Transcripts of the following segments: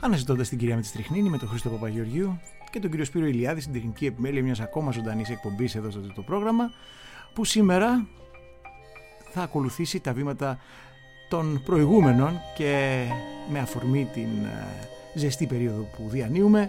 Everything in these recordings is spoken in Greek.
αναζητώντας την κυρία Μετστριχνίνη με τον Χρήστο Παπαγεωργίου και τον κύριο Σπύρο Ηλιάδη στην τεχνική επιμέλεια μιας ακόμα ζωντανής εκπομπής εδώ στο το πρόγραμμα, που σήμερα θα ακολουθήσει τα βήματα των προηγούμενων και με αφορμή την ζεστή περίοδο που διανύουμε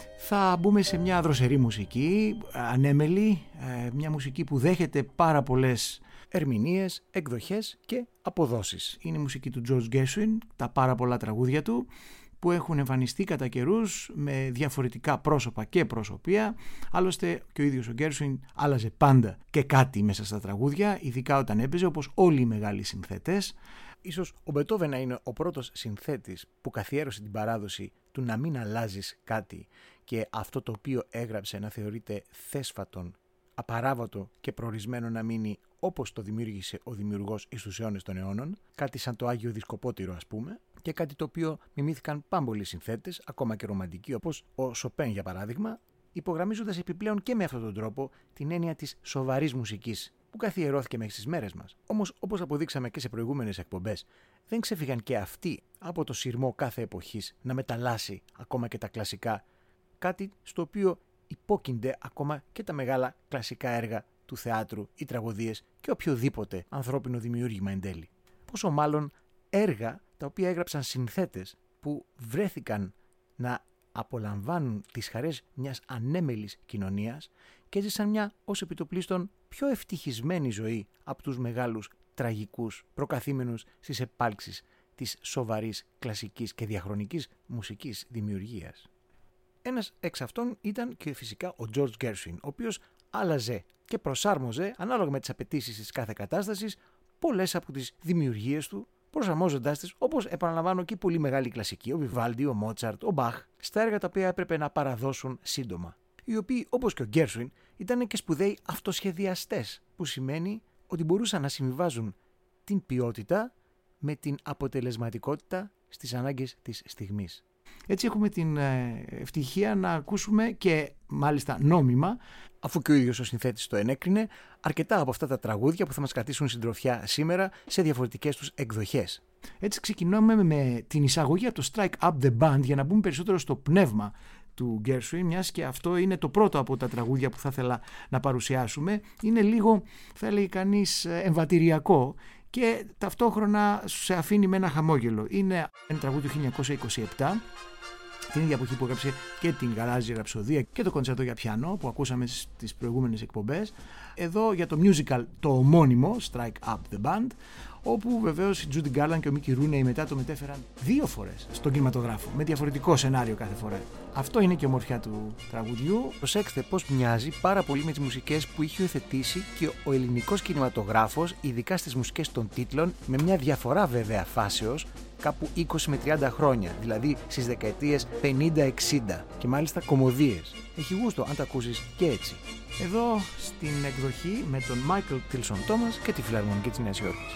θα μπούμε σε μια δροσερή μουσική, ανέμελη, μια μουσική που δέχεται πάρα πολλές ερμηνείες, εκδοχές και αποδόσεις. Είναι η μουσική του George Gershwin, τα πάρα πολλά τραγούδια του που έχουν εμφανιστεί κατά καιρούς με διαφορετικά πρόσωπα και προσωπία. Άλλωστε και ο ίδιος ο Gershwin άλλαζε πάντα και κάτι μέσα στα τραγούδια, ειδικά όταν έπαιζε, όπως όλοι οι μεγάλοι συνθέτες. Ίσως ο Μπετόβεν να είναι ο πρώτος συνθέτης που καθιέρωσε την παράδοση του να μην αλλάζεις κάτι και αυτό το οποίο έγραψε να θεωρείται θέσφατον, απαράβατο και προορισμένο να μείνει όπως το δημιούργησε ο δημιουργός εις τους αιώνες των αιώνων, κάτι σαν το Άγιο Δισκοπότηρο ας πούμε, και κάτι το οποίο μιμήθηκαν πάμπολοι συνθέτες, ακόμα και ρομαντικοί όπως ο Σοπέν για παράδειγμα, υπογραμμίζοντας επιπλέον και με αυτόν τον τρόπο την έννοια της σοβαρής μουσικής που καθιερώθηκε μέχρι τις μέρες μας. Όμως, όπως αποδείξαμε και σε προηγούμενες εκπομπές, δεν ξέφυγαν και αυτοί από το σειρμό κάθε εποχής να μεταλλάσσει ακόμα και τα κλασικά, κάτι στο οποίο υπόκεινται ακόμα και τα μεγάλα κλασικά έργα του θεάτρου ή τραγωδίες και οποιοδήποτε ανθρώπινο δημιούργημα εν τέλει. Πόσο μάλλον έργα τα οποία έγραψαν συνθέτες που βρέθηκαν να απολαμβάνουν τις χαρές μιας ανέμελης κοινωνίας και έζησαν μια ως επιτοπλίστων πιο ευτυχισμένη ζωή από τους μεγάλους τραγικούς προκαθήμενους στις επάλξεις της σοβαρής κλασικής και διαχρονικής μουσικής δημιουργίας. Ένας εξ αυτών ήταν και φυσικά ο George Gershwin, ο οποίος άλλαζε και προσάρμοζε ανάλογα με τις απαιτήσεις της κάθε κατάστασης πολλές από τις δημιουργίες του, προσαρμόζοντάς τις, όπως επαναλαμβάνω και οι πολύ μεγάλοι κλασικοί, ο Βιβάλντι, ο Μότσαρτ, ο Μπαχ, στα έργα τα οποία έπρεπε να παραδώσουν σύντομα. Οι οποίοι, όπως και ο Gershwin, ήταν και σπουδαίοι αυτοσχεδιαστές, που σημαίνει ότι μπορούσαν να συμβιβάζουν την ποιότητα με την αποτελεσματικότητα στις ανάγκες της στιγμής. Έτσι έχουμε την ευτυχία να ακούσουμε και μάλιστα νόμιμα, αφού και ο ίδιος ο συνθέτης το ενέκρινε, αρκετά από αυτά τα τραγούδια που θα μας κρατήσουν συντροφιά σήμερα σε διαφορετικές τους εκδοχές. Έτσι ξεκινάμε με την εισαγωγή από το Strike Up the Band για να μπούμε περισσότερο στο πνεύμα του Gershwin, μιας και αυτό είναι το πρώτο από τα τραγούδια που θα ήθελα να παρουσιάσουμε. Είναι λίγο, θα έλεγε κανείς, εμβατηριακό και ταυτόχρονα σε αφήνει με ένα χαμόγελο. Είναι ένα τραγούδι του 1927, την ίδια εποχή που έγραψε και την Γαλάζια Ραψοδία και το κοντσέρτο για πιάνο που ακούσαμε στις προηγούμενες εκπομπές. Εδώ για το musical το ομώνυμο Strike Up the Band, όπου βεβαίως η Judy Garland και ο Mickey Rooney μετά το μετέφεραν 2 φορές στον κινηματογράφο, με διαφορετικό σενάριο κάθε φορά. Αυτό είναι και η ομορφιά του τραγουδιού. Προσέξτε πώς μοιάζει πάρα πολύ με τις μουσικές που είχε υιοθετήσει και ο ελληνικός κινηματογράφος, ειδικά στις μουσικές των τίτλων, με μια διαφορά βέβαια φάσεως, κάπου 20 με 30 χρόνια, δηλαδή στις δεκαετίες 50-60 και μάλιστα κωμωδίες. Έχει γούστο αν τα ακούσεις και έτσι. Εδώ στην εκδοχή με τον Michael Tilson Thomas και τη Φιλαρμονική της Νέας Υόρκης.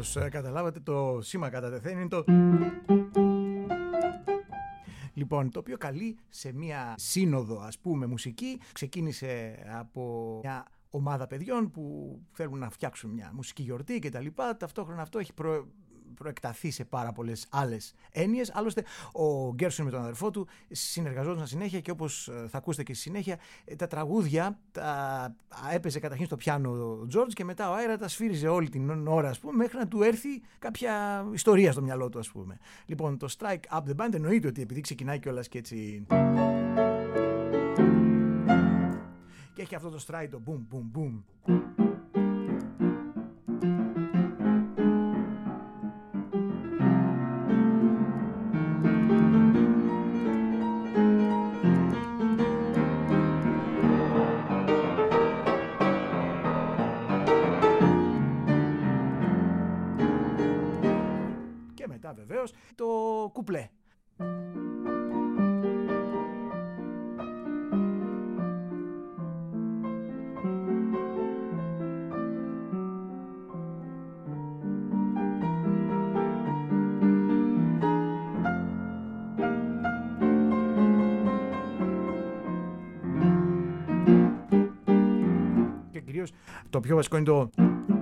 όπως καταλάβατε, το σήμα κατά τεθέν είναι το... Λοιπόν, το οποίο καλεί σε μια σύνοδο, ας πούμε, μουσική. Ξεκίνησε από μια ομάδα παιδιών που θέλουν να φτιάξουν μια μουσική γιορτή κτλ. Ταυτόχρονα αυτό έχει προεκταθεί σε πάρα πολλές άλλες έννοιες. Άλλωστε, ο Γκέρσον με τον αδερφό του συνεργαζόταν συνέχεια και όπως θα ακούσετε και στη συνέχεια, τα τραγούδια τα έπαιζε καταρχήν στο πιάνο ο Τζόρτζ και μετά ο Άιρα τα σφύριζε όλη την ώρα, ας πούμε, μέχρι να του έρθει κάποια ιστορία στο μυαλό του, ας πούμε. Λοιπόν, το Strike Up the Band εννοείται ότι επειδή ξεκινάει κιόλας και έτσι. Και έχει αυτό το stride, το boom, boom, boom. Και μετά βεβαίως το κουπλέ. Το πιο βασικό είναι το...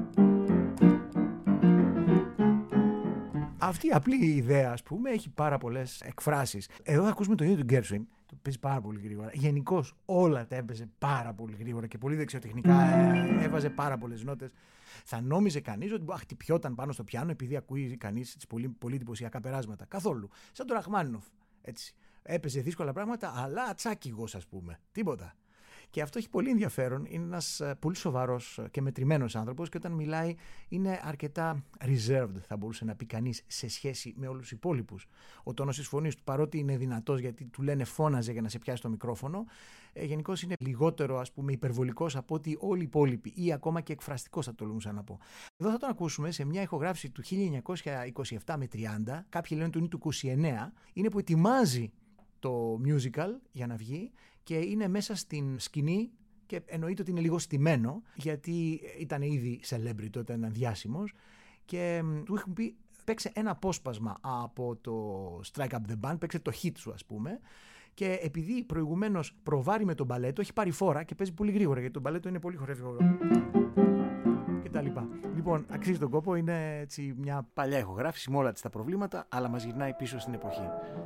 Αυτή η απλή ιδέα, ας πούμε, έχει πάρα πολλές εκφράσεις. Εδώ θα ακούσουμε τον ίδιο του Γκέρσουιν. Το παίζει πάρα πολύ γρήγορα. Γενικώς όλα τα έπαιζε πάρα πολύ γρήγορα και πολύ δεξιοτεχνικά. Έβαζε πάρα πολλές νότες. Θα νόμιζε κανείς ότι χτυπιόταν πάνω στο πιάνο επειδή ακούει κανείς τις πολύ εντυπωσιακά περάσματα. Καθόλου. Σαν τον Ραχμάνινοφ. Έτσι. Έπαιζε δύσκολα πράγματα, αλλά ατσάκιγος, ας πούμε. Τίποτα. Και αυτό έχει πολύ ενδιαφέρον. Είναι ένας πολύ σοβαρός και μετρημένος άνθρωπος και όταν μιλάει είναι αρκετά reserved, θα μπορούσε να πει κανείς, σε σχέση με όλους τους υπόλοιπους. Ο τόνος της φωνής του, παρότι είναι δυνατός γιατί του λένε φώναζε για να σε πιάσει το μικρόφωνο, γενικώς είναι λιγότερο, ας πούμε, υπερβολικός από ότι όλοι οι υπόλοιποι ή ακόμα και εκφραστικός, θα το τολμούσα να πω. Εδώ θα τον ακούσουμε σε μια ηχογράφηση του 1927 με 30, κάποιοι λένε του είναι του 29, είναι που ετοιμάζει το musical για να βγει και είναι μέσα στην σκηνή και εννοείται ότι είναι λίγο στημένο γιατί ήταν ήδη celebrity τότε, ήταν διάσημος και του έχουν πει παίξε ένα απόσπασμα από το Strike Up the Band, παίξε το hit σου, ας πούμε, και επειδή προηγουμένως προβάρει με τον μπαλέτο έχει πάρει φόρα και παίζει πολύ γρήγορα γιατί το μπαλέτο είναι πολύ χορεύγορο και τα λοιπά. Λοιπόν, αξίζει τον κόπο, είναι έτσι μια παλιά ηχογράφηση με όλα τα προβλήματα, αλλά μας γυρνάει πίσω στην εποχή.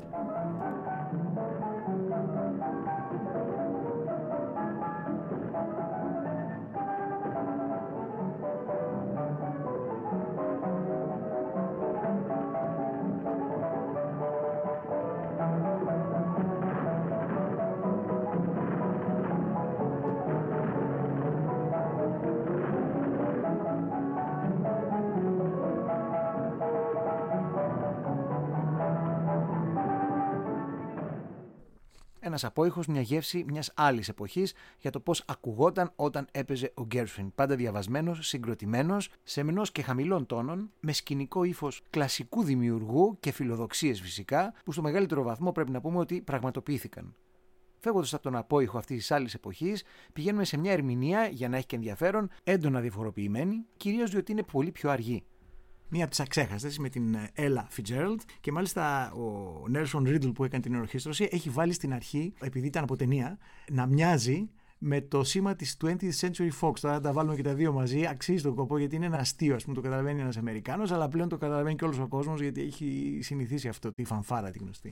Ένας απόϊχος, μια γεύση μιας άλλης εποχής για το πώς ακουγόταν όταν έπαιζε ο Γκέρσουιν. Πάντα διαβασμένος, συγκροτημένος, σεμνός και χαμηλών τόνων, με σκηνικό ύφος κλασικού δημιουργού και φιλοδοξίες φυσικά, που στο μεγαλύτερο βαθμό πρέπει να πούμε ότι πραγματοποιήθηκαν. Φεύγοντας από τον απόϊχο αυτής της άλλης εποχής, πηγαίνουμε σε μια ερμηνεία για να έχει και ενδιαφέρον, έντονα διαφοροποιημένη, κυρίως διότι είναι πολύ πιο αργή. Μία από τις αξέχαστες με την Ella Fitzgerald και μάλιστα ο Nelson Riddle που έκανε την ορχήστρωση έχει βάλει στην αρχή, επειδή ήταν από ταινία, να μοιάζει με το σήμα της 20th Century Fox. Τώρα τα βάλουμε και τα δύο μαζί, αξίζει τον κόπο γιατί είναι ένα αστείο, ας πούμε, το καταλαβαίνει ένας Αμερικάνος, αλλά πλέον το καταλαβαίνει και όλος ο κόσμος γιατί έχει συνηθίσει αυτό, τη φανφάρα τη γνωστή.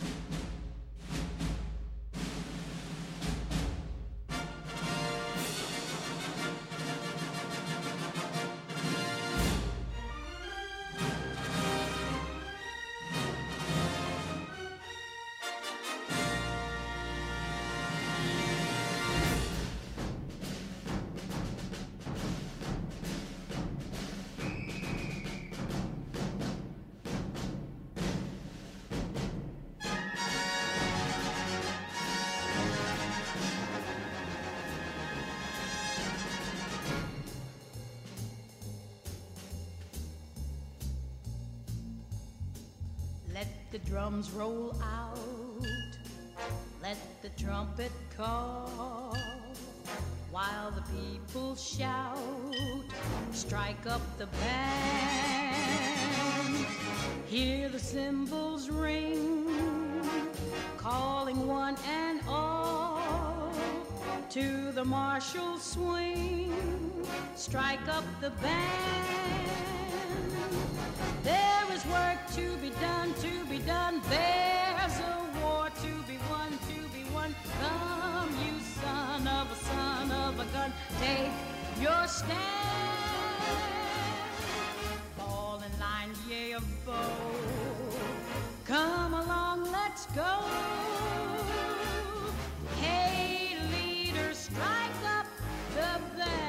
Let the drums roll out, let the trumpet call, while the people shout, strike up the band. cymbals ring, calling one and all to the martial swing. Strike up the band. There is work to be done, to be done. There's a war to be won, to be won. Come, you son of a gun, take your stand. Fall in line, yea of bow. Come along, let's go. Hey, leader, strike up the band.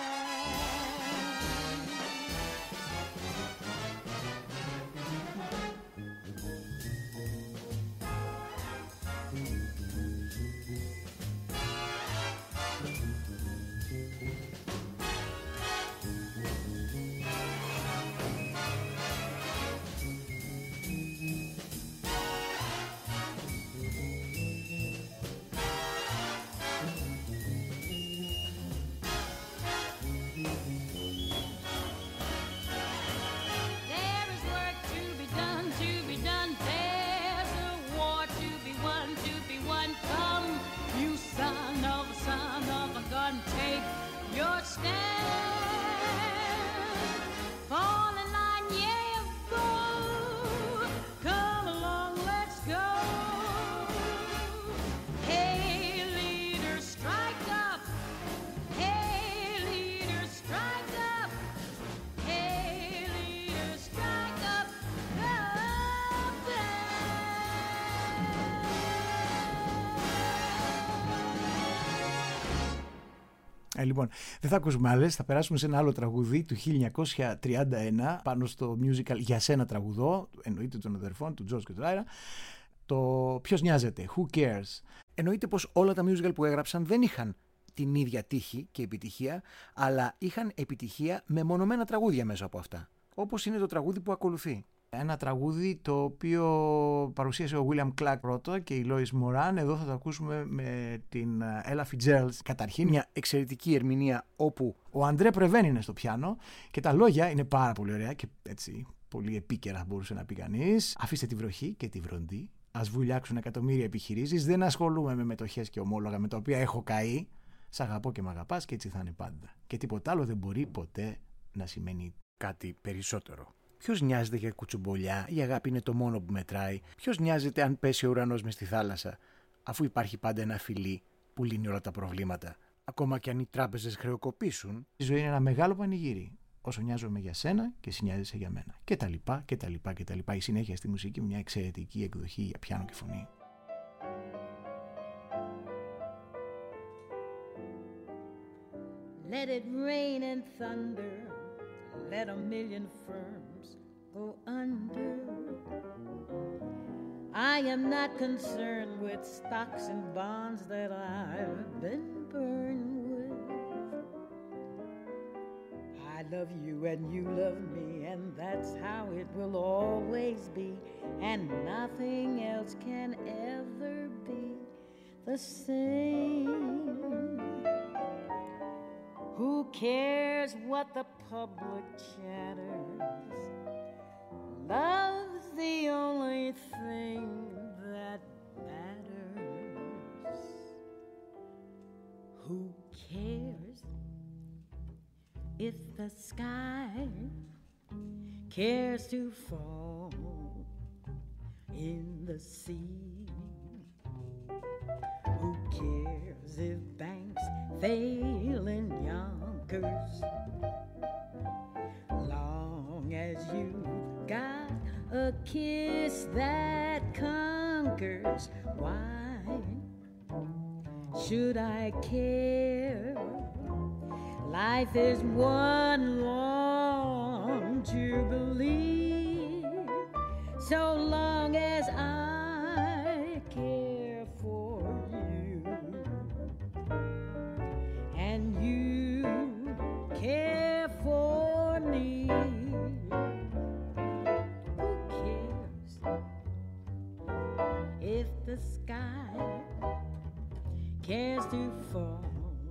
Λοιπόν, δεν θα ακούσουμε άλλες, θα περάσουμε σε ένα άλλο τραγούδι του 1931 πάνω στο musical «Για σένα τραγουδώ», εννοείται των αδερφών του George και του Ira. Το «Ποιος νοιάζεται», «Who cares». Εννοείται πως όλα τα musical που έγραψαν δεν είχαν την ίδια τύχη και επιτυχία, αλλά είχαν επιτυχία με μονομένα τραγούδια μέσα από αυτά, όπως είναι το τραγούδι που ακολουθεί. Ένα τραγούδι το οποίο παρουσίασε ο William Clark πρώτο και η Lois Moran. Εδώ θα το ακούσουμε με την Ella Fitzgerald. Καταρχήν μια εξαιρετική ερμηνεία όπου ο Αντρέ Πρεβέν είναι στο πιάνο και τα λόγια είναι πάρα πολύ ωραία και έτσι πολύ επίκαιρα μπορούσε να πει κανείς. Αφήστε τη βροχή και τη βροντί, ας βουλιάξουν εκατομμύρια επιχειρήσεις, δεν ασχολούμαι με μετοχές και ομόλογα με τα οποία έχω καεί. Σ' αγαπώ και μ' αγαπάς και έτσι θα είναι πάντα. Και τίποτα άλλο δεν μπορεί ποτέ να σημαίνει κάτι περισσότερο. Ποιος νοιάζεται για κουτσουμπολιά, η αγάπη είναι το μόνο που μετράει. Ποιος νοιάζεται αν πέσει ο ουρανός μες στη θάλασσα, αφού υπάρχει πάντα ένα φιλί που λύνει όλα τα προβλήματα. Ακόμα και αν οι τράπεζες χρεοκοπήσουν, η ζωή είναι ένα μεγάλο πανηγύρι. Όσο νοιάζομαι για σένα και εσύ νοιάζεσαι για μένα. Και τα λοιπά και τα λοιπά και τα λοιπά. Η συνέχεια στη μουσική, μια εξαιρετική εκδοχή για πιάνο και φωνή. Let it rain and thunder, let a million firms go under. I am not concerned with stocks and bonds that I've been burned with. I love you and you love me, and that's how it will always be, and nothing else can ever be the same. Who cares what the public chatters? Love's the only thing that matters. Who cares if the sky cares to fall in the sea? Who cares if banks fail in Yonkers? Long as you got a kiss that conquers, why should I care? Life is one long jubilee, so long as I care for you and you care for me. Who cares if the sky cares to fall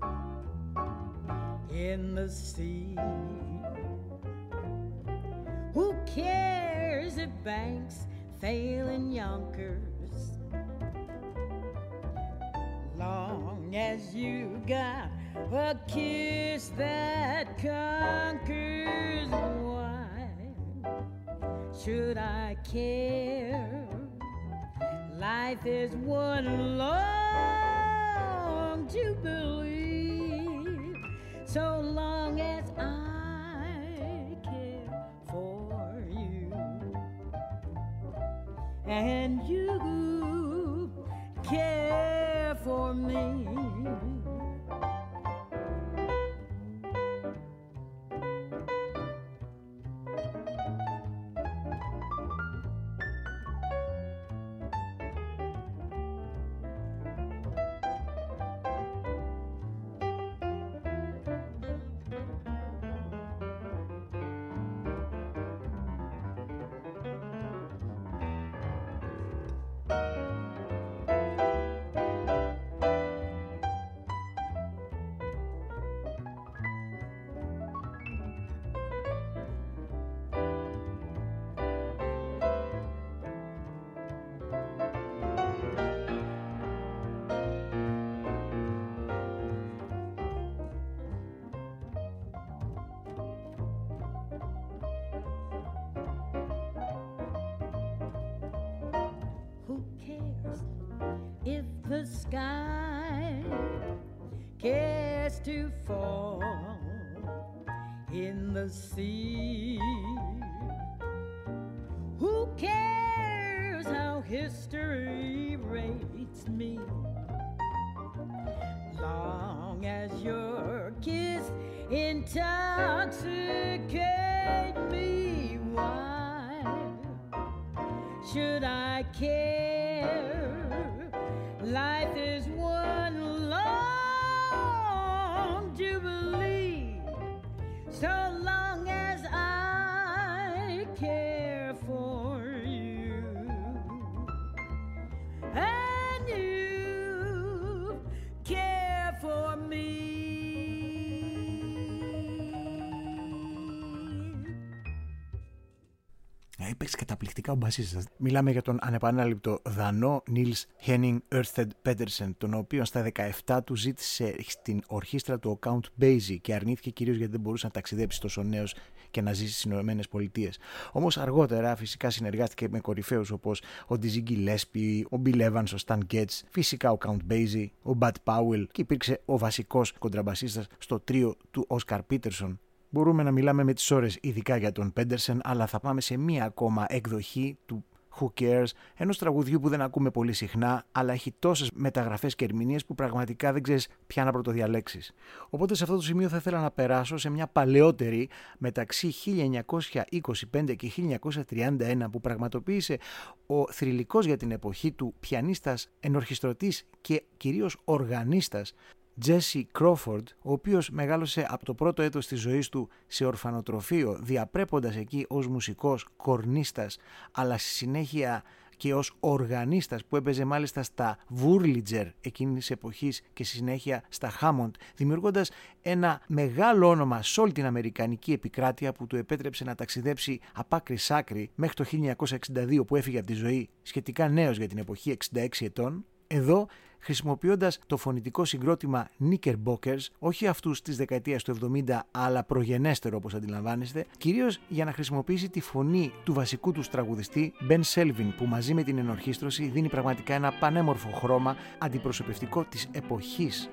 in the sea? Who cares if banks failing Yonkers. Long as you got a kiss that conquers, why should I care? Life is one long jubilee, so long as I care for you and you care for me. If the sky cares to fall in the sea, who cares how history rates me? Long as your kiss intoxicates me, why should I care? Life is one long jubilee, so long as I care for you and you care for me. Έπαιξε καταπληκτικά ο μπασίστας. Μιλάμε για τον ανεπανάληπτο Δανό Νίλς Χένινγκ Ørsted Pedersen, τον οποίο στα 17 του ζήτησε στην ορχήστρα του ο Count Basie και αρνήθηκε κυρίως γιατί δεν μπορούσε να ταξιδέψει τόσο νέος και να ζήσει στις Ηνωμένες Πολιτείες. Όμως αργότερα φυσικά συνεργάστηκε με κορυφαίους όπως ο Dizzy Gillespie, ο Bill Evans, ο Stan Getz, φυσικά ο Count Basie, ο Bud Powell και υπήρξε ο βασικός κοντραμπασίστας στο τρίο του Oscar Peterson. Μπορούμε να μιλάμε με τις ώρες ειδικά για τον Πέντερσεν, αλλά θα πάμε σε μία ακόμα εκδοχή του Who Cares, ενός τραγουδιού που δεν ακούμε πολύ συχνά, αλλά έχει τόσες μεταγραφές και ερμηνείες που πραγματικά δεν ξέρεις ποια να πρωτοδιαλέξεις. Οπότε σε αυτό το σημείο θα ήθελα να περάσω σε μια παλαιότερη μεταξύ 1925 και 1931 που πραγματοποίησε ο θρυλικός για την εποχή του πιανίστας, ενορχιστρωτής και κυρίως οργανίστας Jesse Crawford, ο οποίος μεγάλωσε από το πρώτο έτος της ζωής του σε ορφανοτροφείο, διαπρέποντας εκεί ως μουσικός, κορνίστας, αλλά στη συνέχεια και ως οργανίστας που έπαιζε μάλιστα στα Wurlitzer εκείνης της εποχής και στη συνέχεια στα Hammond, δημιουργώντας ένα μεγάλο όνομα σε όλη την αμερικανική επικράτεια που του επέτρεψε να ταξιδέψει απ' άκρη σ' άκρη μέχρι το 1962 που έφυγε από τη ζωή σχετικά νέος για την εποχή, 66 ετών. Εδώ χρησιμοποιώντας το φωνητικό συγκρότημα Knickerbockers, όχι αυτούς της δεκαετίας του 70 αλλά προγενέστερο όπως αντιλαμβάνεστε, κυρίως για να χρησιμοποιήσει τη φωνή του βασικού του τραγουδιστή Ben Selvin, που μαζί με την ενορχήστρωση δίνει πραγματικά ένα πανέμορφο χρώμα αντιπροσωπευτικό της εποχής.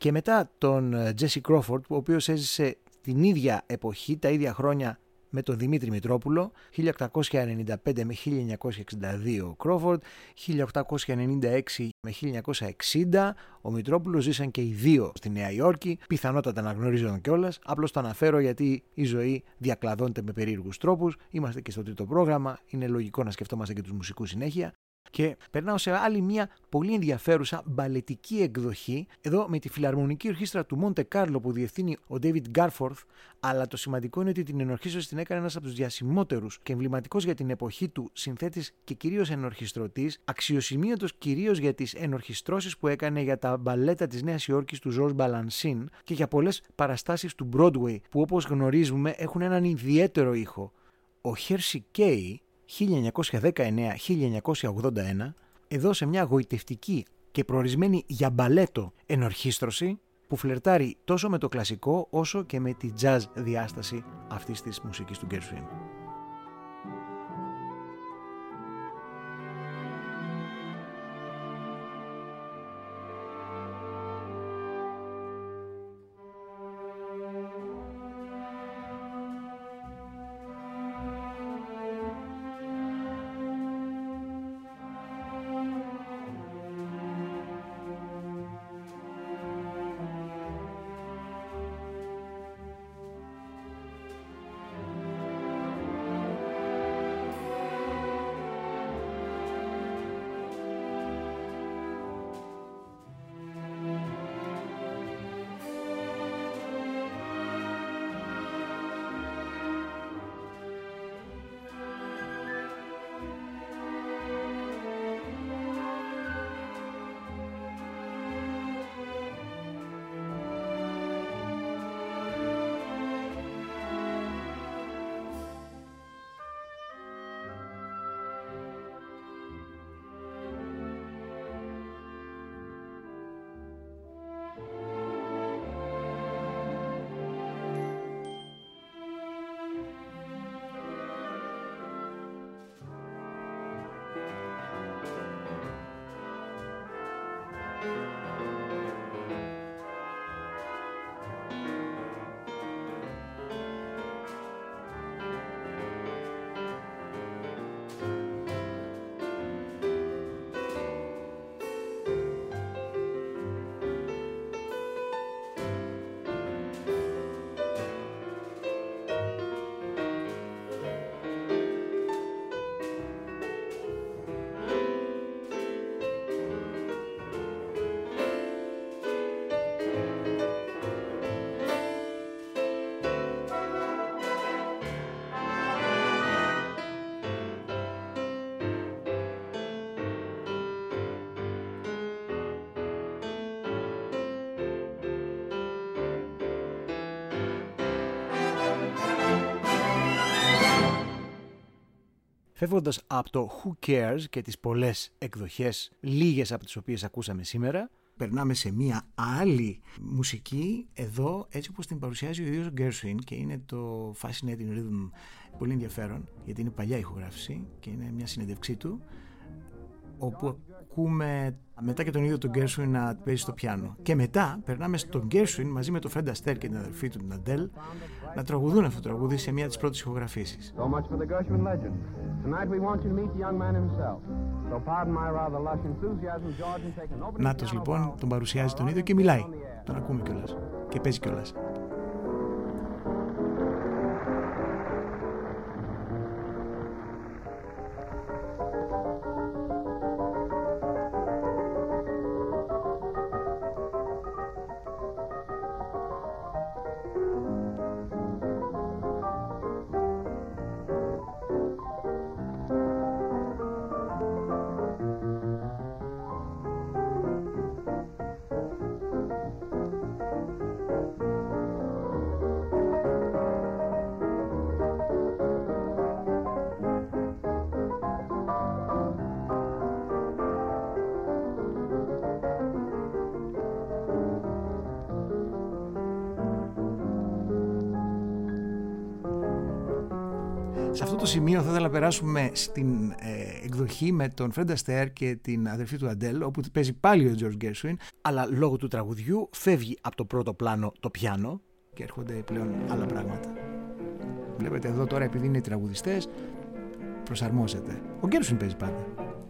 Και μετά τον Jesse Crawford, ο οποίος έζησε την ίδια εποχή, τα ίδια χρόνια με τον Δημήτρη Μητρόπουλο, 1895 με 1962 ο Crawford, 1896 με 1960 ο Μητρόπουλος, ζήσαν και οι δύο στη Νέα Υόρκη, πιθανότατα να γνωρίζονταν κιόλας, απλώς το αναφέρω γιατί η ζωή διακλαδώνεται με περίεργους τρόπους, είμαστε και στο τρίτο πρόγραμμα, είναι λογικό να σκεφτόμαστε και τους μουσικούς συνέχεια. Και περνάω σε άλλη μια πολύ ενδιαφέρουσα μπαλετική εκδοχή, εδώ με τη Φιλαρμονική Ορχήστρα του Μοντε Κάρλο που διευθύνει ο David Garforth, αλλά το σημαντικό είναι ότι την ενορχήστρωση την έκανε ένας από τους διασημότερους και εμβληματικός για την εποχή του συνθέτης και κυρίως ενορχιστρωτής, αξιοσημείωτος κυρίως για τις ενορχιστρώσεις που έκανε για τα μπαλέτα της Νέας Υόρκης του Georges Balanchine και για πολλές παραστάσεις του Broadway που, όπως γνωρίζουμε, έχουν έναν ιδιαίτερο ήχο. Ο Hershey Kay 1919-1981, εδώ σε μια γοητευτική και προορισμένη για μπαλέτο ενορχήστρωση που φλερτάρει τόσο με το κλασικό όσο και με τη jazz διάσταση αυτής της μουσικής του Gershwin. Φεύγοντας από το Who Cares και τις πολλές εκδοχές, λίγες από τις οποίες ακούσαμε σήμερα, περνάμε σε μια άλλη μουσική, εδώ έτσι όπως την παρουσιάζει ο ίδιος ο Gershwin, και είναι το Fascinating Rhythm, πολύ ενδιαφέρον γιατί είναι παλιά ηχογράφηση και είναι μια συνέντευξή του, όπου ακούμε μετά και τον ίδιο τον Gershwin να παίζει στο πιάνο. Και μετά περνάμε στον Gershwin μαζί με τον Fred Astaire και την αδερφή του την Adele να τραγουδούν αυτό το τραγούδι σε μια της πρώτης ηχογραφήσεις. Νάτος λοιπόν, τον παρουσιάζει τον ίδιο και μιλάει. Τον ακούμε κιόλας και παίζει κιόλας. Σε αυτό το σημείο θα ήθελα να περάσουμε στην εκδοχή με τον Fred Astaire και την αδερφή του Adele, όπου παίζει πάλι ο George Gershwin, αλλά λόγω του τραγουδιού φεύγει από το πρώτο πλάνο το πιάνο και έρχονται πλέον άλλα πράγματα. Βλέπετε εδώ τώρα, επειδή είναι οι τραγουδιστές, προσαρμόζεται. Ο Gershwin παίζει πάντα.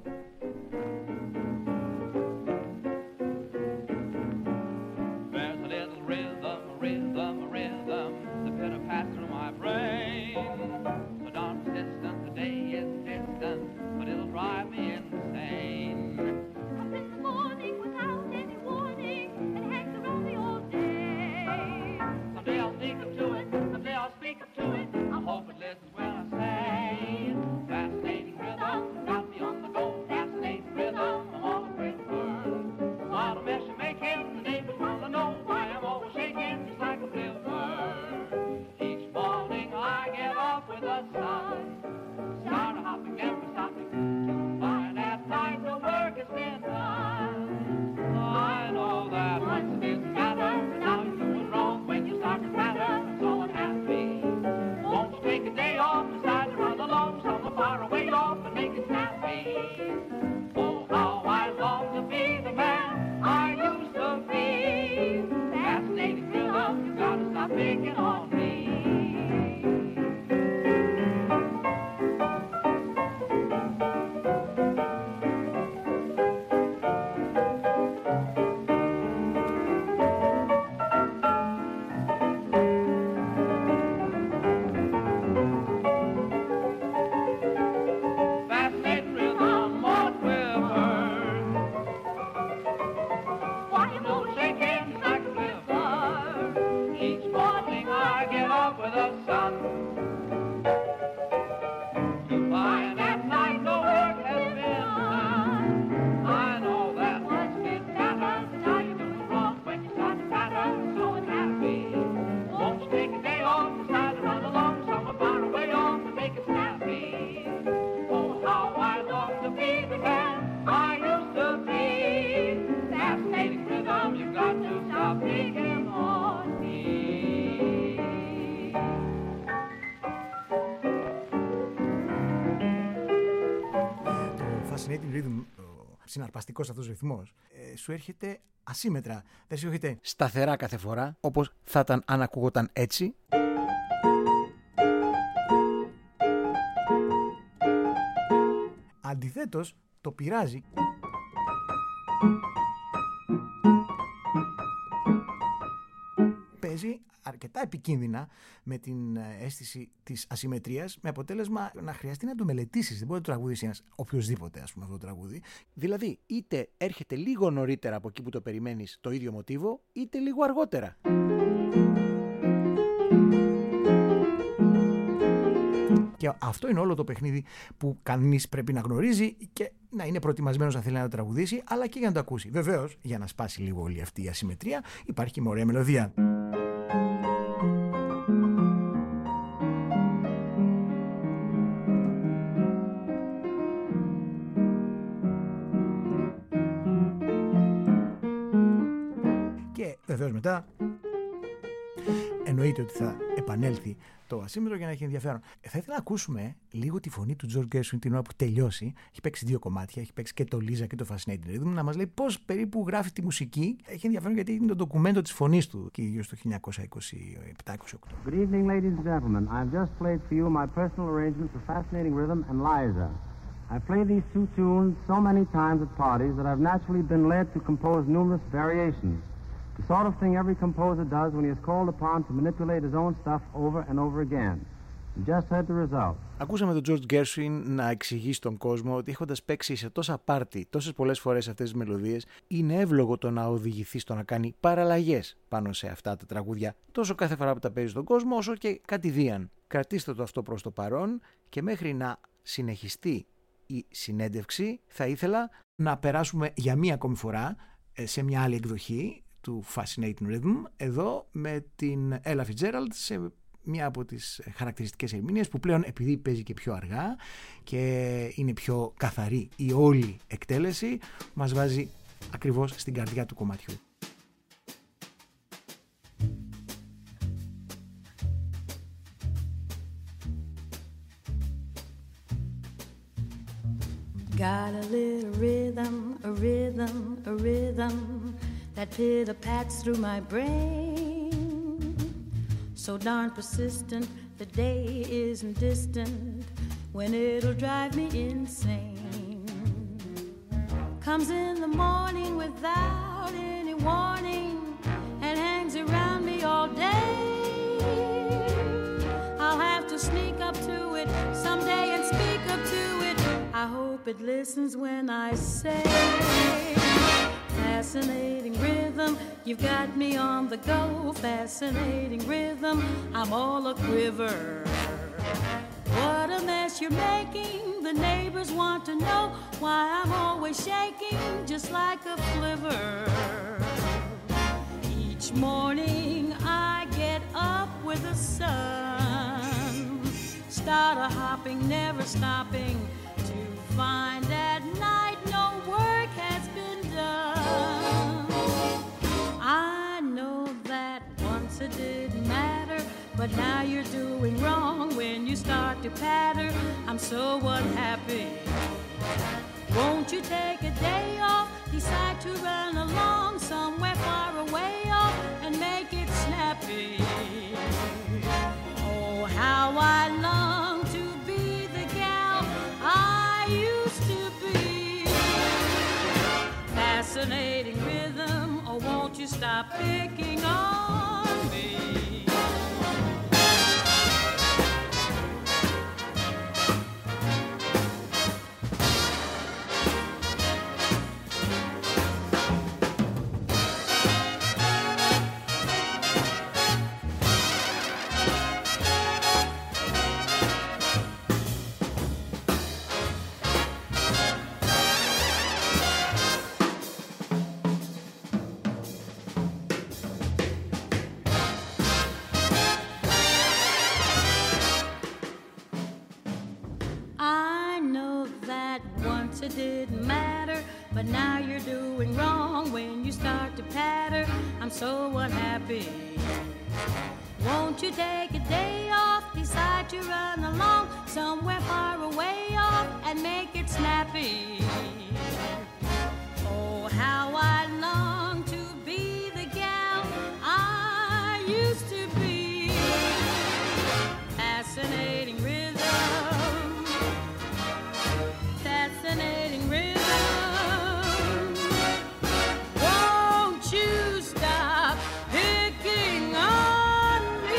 Συναρπαστικός αυτός ο ρυθμός, σου έρχεται ασύμετρα. Δεν σου έρχεται σταθερά κάθε φορά, όπως θα ήταν αν ακούγονταν έτσι. Αντιθέτως, το πειράζει παίζει αρκετά επικίνδυνα με την αίσθηση της ασυμμετρίας, με αποτέλεσμα να χρειαστεί να το μελετήσεις. Δεν μπορεί να το τραγουδήσει ένας οποιοσδήποτε, ας πούμε, αυτό το τραγούδι. Δηλαδή, είτε έρχεται λίγο νωρίτερα από εκεί που το περιμένεις το ίδιο μοτίβο, είτε λίγο αργότερα. Και αυτό είναι όλο το παιχνίδι που κανείς πρέπει να γνωρίζει και να είναι προετοιμασμένος αν θέλει να το τραγουδήσει, αλλά και για να το ακούσει. Βεβαίως, για να σπάσει λίγο όλη αυτή η ασυμμετρία, υπάρχει και μια ωραία μελωδία. Και βεβαίως μετά εννοείται ότι θα επανέλθει το ασύμμετρο για να έχει ενδιαφέρον. Θα ήθελα να ακούσουμε λίγο τη φωνή του George Gershwin την ώρα που τελειώσει. Έχει παίξει δύο κομμάτια, έχει παίξει και το Lisa και το Fascinating Rhythm, να μας λέει πώς περίπου γράφει τη μουσική. Έχει ενδιαφέρον γιατί είναι το ντοκουμέντο της φωνής του και γύρω στο 1927-28. Good evening, ladies and gentlemen. I've just played for you my personal arrangement for Fascinating Rhythm and Liza. I've played these two tunes so many times at parties that I've naturally been led to compose numerous variations. The sort of thing every composer does when he is called upon to manipulate his own stuff over and over again. You just heard the result. Ακούσαμε τον George Gershwin να εξηγεί στον κόσμο ότι έχοντας παίξει σε τόσα πάρτι τόσες πολλές φορές αυτές τις μελωδίες, είναι εύλογο το να οδηγηθεί στο να κάνει παραλλαγές πάνω σε αυτά τα τραγούδια, τόσο κάθε φορά που τα παίζει στον κόσμο, όσο και κατηδίαν. Κρατήστε το αυτό προς το παρόν και μέχρι να συνεχιστεί η συνέντευξη θα ήθελα να περάσουμε για μία ακόμη φορά σε μια άλλη εκδοχή του Fascinating Rhythm, εδώ με την Ella Fitzgerald σε μια από τις χαρακτηριστικές ερμηνείες που πλέον, επειδή παίζει και πιο αργά και είναι πιο καθαρή η όλη εκτέλεση, μας βάζει ακριβώς στην καρδιά του κομματιού. Got a little rhythm, a rhythm, a rhythm that pitter-pats through my brain. So darn persistent, the day isn't distant when it'll drive me insane. Comes in the morning without any warning and hangs around me all day. I'll have to sneak up to it someday and speak up to it. I hope it listens when I say, fascinating rhythm, you've got me on the go. Fascinating rhythm, I'm all a quiver. What a mess you're making. The neighbors want to know why I'm always shaking just like a flivver. Each morning I get up with the sun, start a hopping, never stopping, to find at night no work has been done. I know that once it didn't matter, but now you're doing wrong when you start to patter. I'm so unhappy. Won't you take a day off, decide to run along somewhere far away off and make it snappy? Oh, how I long to be the gal I used to be. Fascinating rhythm, oh, won't you stop picking on me? It didn't matter, but now you're doing wrong when you start to patter. I'm so unhappy. Won't you take a day off, decide to run along somewhere far away off and make it snappy? Oh, how I long to be the gal I used to be. Fascinating rhythm, fascinating rhythm, won't you stop picking on me?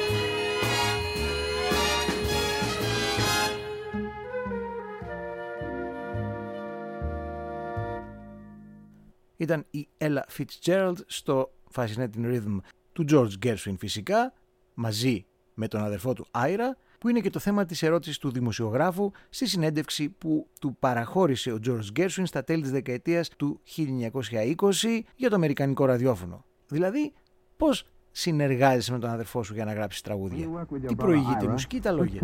Ήταν η Ella Fitzgerald στο Fascinating Rhythm του George Gershwin, φυσικά, μαζί με τον αδερφό του Άιρα, που είναι και το θέμα της ερώτησης του δημοσιογράφου στη συνέντευξη που του παραχώρησε ο George Gershwin στα τέλη της δεκαετίας του 1920 για το αμερικανικό ραδιόφωνο. Δηλαδή, πώς συνεργάζεσαι με τον αδερφό σου για να γράψεις τραγούδια? Τι προηγείται, μουσική ή τα λόγια?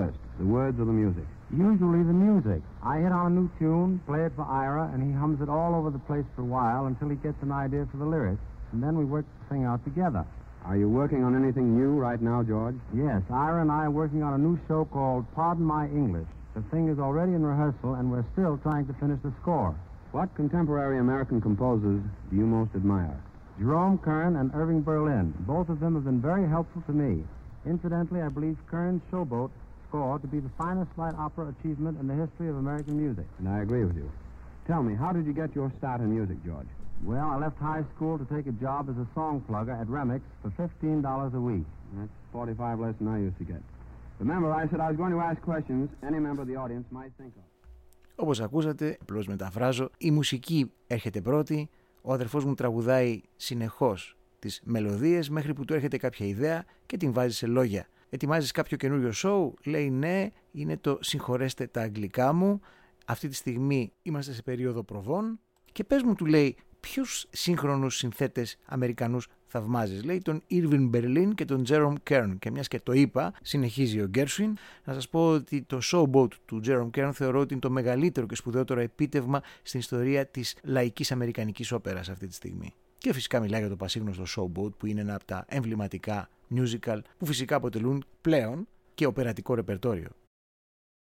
Usually the music. I hit on a new tune, play it for Ira, and he hums it all over the place for a while until he gets an idea for the lyrics, and then we work the thing out together. Are you working on anything new right now, George? Yes, Ira and I are working on a new show called Pardon My English. The thing is already in rehearsal, and we're still trying to finish the score. What contemporary American composers do you most admire? Jerome Kern and Irving Berlin. Both of them have been very helpful to me. Incidentally, I believe Kern's Showboat score to be the finest light opera achievement in the history of American music. And I agree with you. Tell me, how did you get your start in music, George? Well, I left high school to take a job as a song plugger at Remix for $15 a week. That's 45 less than I used to get. Remember, I said I was going to ask questions any member of the audience might think of. Όπως ακούσατε, απλώς μεταφράζω, η μουσική έρχεται πρώτη, ο αδερφός μου τραγουδάει συνεχώς τις μελωδίες μέχρι που του έρχεται κάποια ιδέα και την βάζει σε λόγια. Ετοιμάζεις κάποιο καινούριο show? Λέει ναι, είναι το «Συγχωρέστε τα αγγλικά μου». Αυτή τη στιγμή είμαστε σε περίοδο προβών και πες μου, του λέει, ποιους σύγχρονους συνθέτες Αμερικανούς θαυμάζεις? Λέει τον Irving Berlin και τον Jerome Kern. Και μιας και το είπα, συνεχίζει ο Gershwin, να σας πω ότι το Showboat του Jerome Kern θεωρώ ότι είναι το μεγαλύτερο και σπουδαιότερο επίτευγμα στην ιστορία της λαϊκής αμερικανικής όπερας αυτή τη στιγμή. Και φυσικά μιλάει για το πασίγνωστο Showboat, που είναι ένα από τα εμβληματικά musical που φυσικά αποτελούν πλέον και οπερατικό ρεπερτόριο.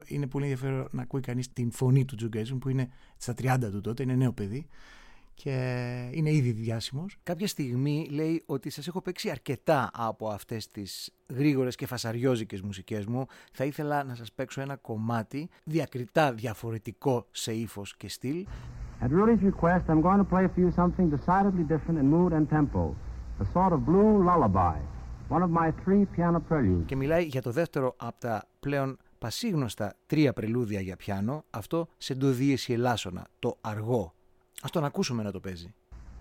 Είναι πολύ ενδιαφέρον να ακούει κανείς την φωνή του Τζον Γκέρισον, που είναι στα 30 του τότε, είναι νέο παιδί και είναι ήδη διάσημος. Κάποια στιγμή λέει ότι σας έχω παίξει αρκετά από αυτές τις γρήγορες και φασαριόζικες μουσικές μου. Θα ήθελα να σας παίξω ένα κομμάτι διακριτά διαφορετικό σε ύφος και στυλ. At Rudy's request, I'm going to play for you something decidedly different in mood and tempo. A sort of blue lullaby. One of my 3 piano preludes. Και μιλάει για το δεύτερο από τα πλέον πασίγνωστα 3 πρελούδια για πιάνο, αυτό σε ντο δίεση ελάσσονα, το αργό. Ας τον ακούσουμε να το παίζει.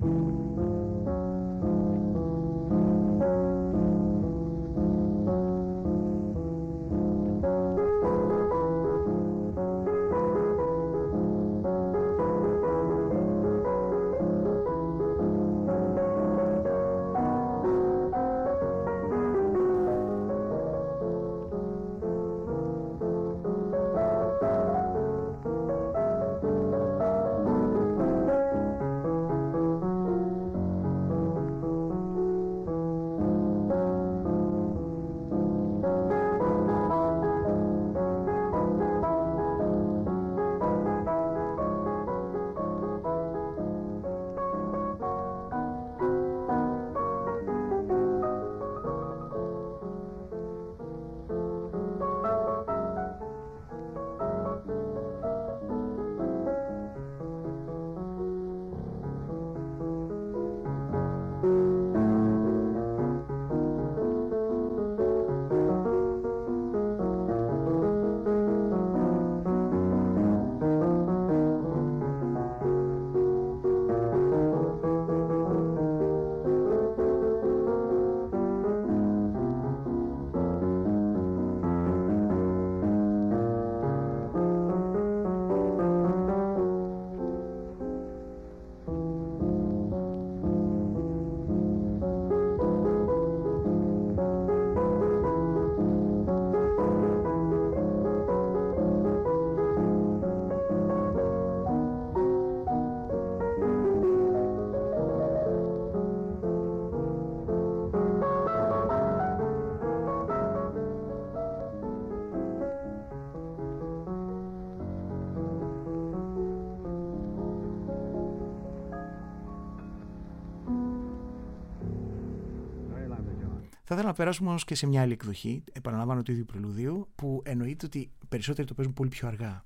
Θα ήθελα να περάσουμε όμως και σε μια άλλη εκδοχή, επαναλαμβάνω, του ίδιου πρελουδίου, που εννοείται ότι περισσότεροι το παίζουν πολύ πιο αργά.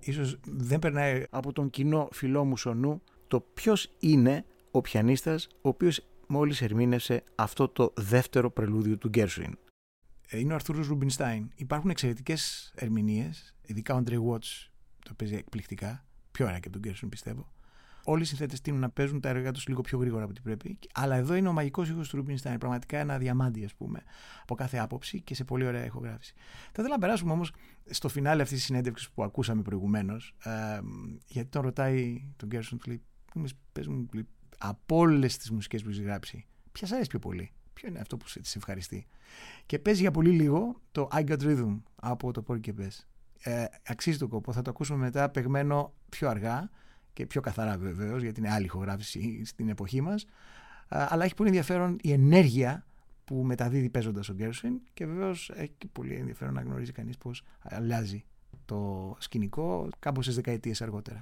ίσως δεν περνάει από τον κοινό φιλόμουσο το ποιος είναι ο πιανίστας ο οποίος μόλις ερμήνευσε αυτό το δεύτερο πρελούδιο του Γκέρσουιν. Είναι ο Αρθούρος Ρουμπινστάιν. Υπάρχουν εξαιρετικές ερμηνείες, ειδικά ο Άντρε Βότς το παίζει εκπληκτικά, πιο ωραία και από τον Γκέρσουιν πιστεύω. Όλοι οι συνθέτες τείνουν να παίζουν τα έργα τους λίγο πιο γρήγορα από ό,τι πρέπει. Αλλά εδώ είναι ο μαγικός ήχος του Ρουμπινστάιν. Πραγματικά ένα διαμάντι, ας πούμε, από κάθε άποψη και σε πολύ ωραία ηχογράφηση. Θα ήθελα να περάσουμε όμως στο φινάλε αυτής της συνέντευξης που ακούσαμε προηγουμένως. Γιατί τον ρωτάει τον Γκέρσουιν, του λέει: πες μου, από όλες τις μουσικές που έχεις γράψει, ποια σ' αρέσει πιο πολύ? Ποιο είναι αυτό που σε ευχαριστεί? Και παίζει για πολύ λίγο το I Got Rhythm από το Porgy and Bess. Αξίζει τον κόπο. Θα το ακούσουμε μετά παιγμένο πιο αργά και πιο καθαρά βεβαίως, γιατί είναι άλλη ηχογράφηση στην εποχή μας. Αλλά έχει πολύ ενδιαφέρον η ενέργεια που μεταδίδει παίζοντας ο Γκέρσουιν και βεβαίως έχει και πολύ ενδιαφέρον να γνωρίζει κανείς πώς αλλάζει το σκηνικό κάμποσες δεκαετίες αργότερα.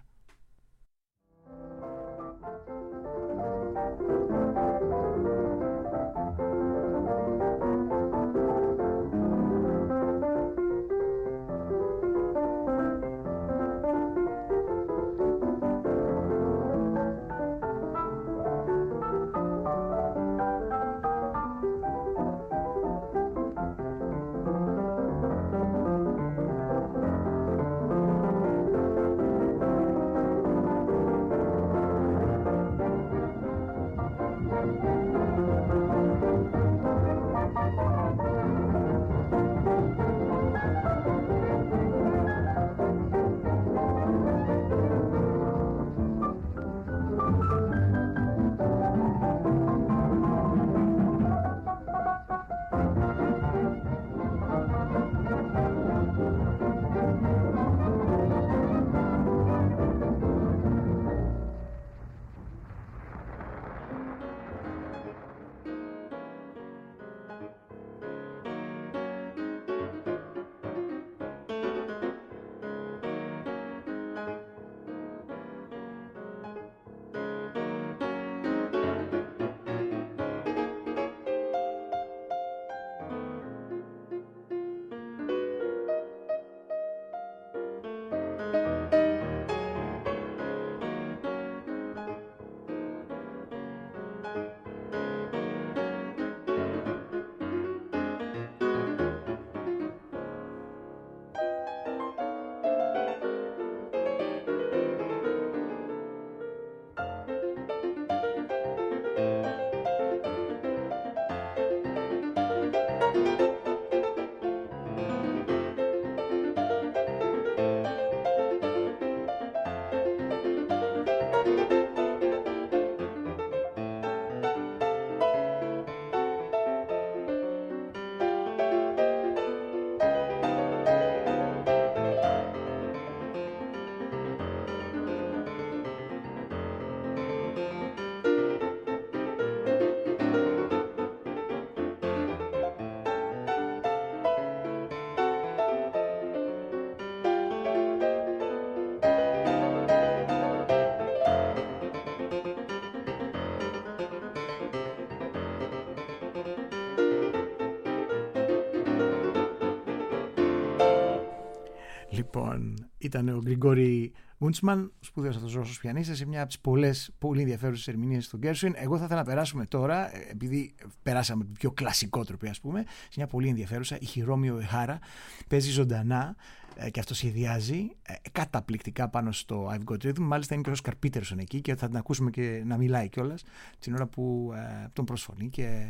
Λοιπόν, ήταν ο Γκριγκόρι Γκούντσμαν, σπουδαίος αυτός Ρώσος πιανίστας, σε μια από τις πολλές πολύ ενδιαφέρουσες ερμηνείες του Γκέρσουιν. Εγώ θα ήθελα να περάσουμε τώρα, επειδή περάσαμε το πιο κλασικό τρόπο, ας πούμε, σε μια πολύ ενδιαφέρουσα, η Χιρόμι Οεχάρα. Παίζει ζωντανά και αυτό σχεδιάζει καταπληκτικά πάνω στο I've Got Rhythm. Μάλιστα είναι και ο Όσκαρ Πίτερσον εκεί και θα την ακούσουμε και να μιλάει κιόλας την ώρα που τον προσφωνεί και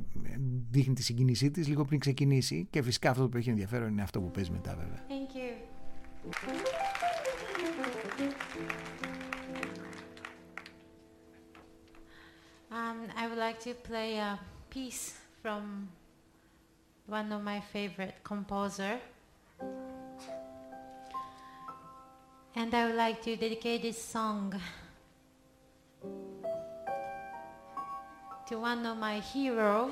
δείχνει τη συγκίνησή της λίγο πριν ξεκινήσει. Και φυσικά αυτό που έχει ενδιαφέρον είναι αυτό που παίζει μετά, βέβαια. Thank you. I would like to play a piece from one of my favorite composer, and I would like to dedicate this song to one of my heroes.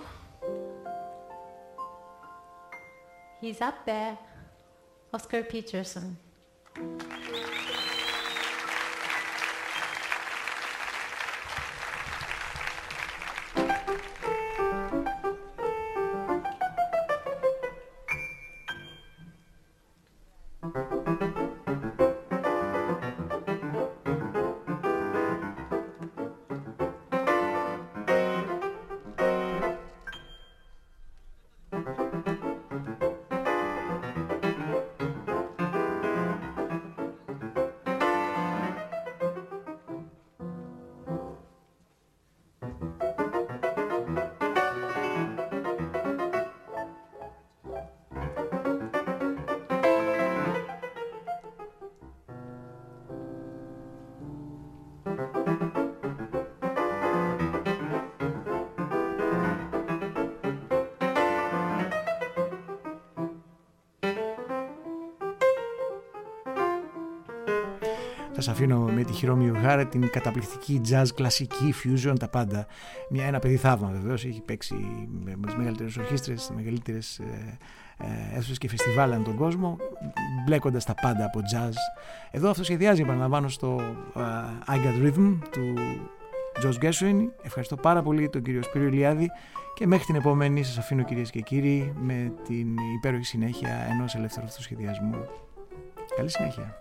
He's up there, Oscar Peterson. Σας αφήνω με τη Χειρόμη Ουγάρα, την καταπληκτική jazz, κλασική, fusion, τα πάντα. Ένα παιδί θαύμα βεβαίως, έχει παίξει με τις μεγαλύτερες ορχήστρες, τις μεγαλύτερες αίθουσες και φεστιβάλ ανά τον κόσμο, μπλέκοντας τα πάντα από jazz. Εδώ αυτοσχεδιάζει, επαναλαμβάνω, στο I Got Rhythm του George Gershwin. Ευχαριστώ πάρα πολύ τον κύριο Σπύρο Ηλιάδη και μέχρι την επόμενη σας αφήνω, κυρίες και κύριοι, με την υπέροχη συνέχεια ενός ελεύθερου αυτοσχεδιασμού. Καλή συνέχεια.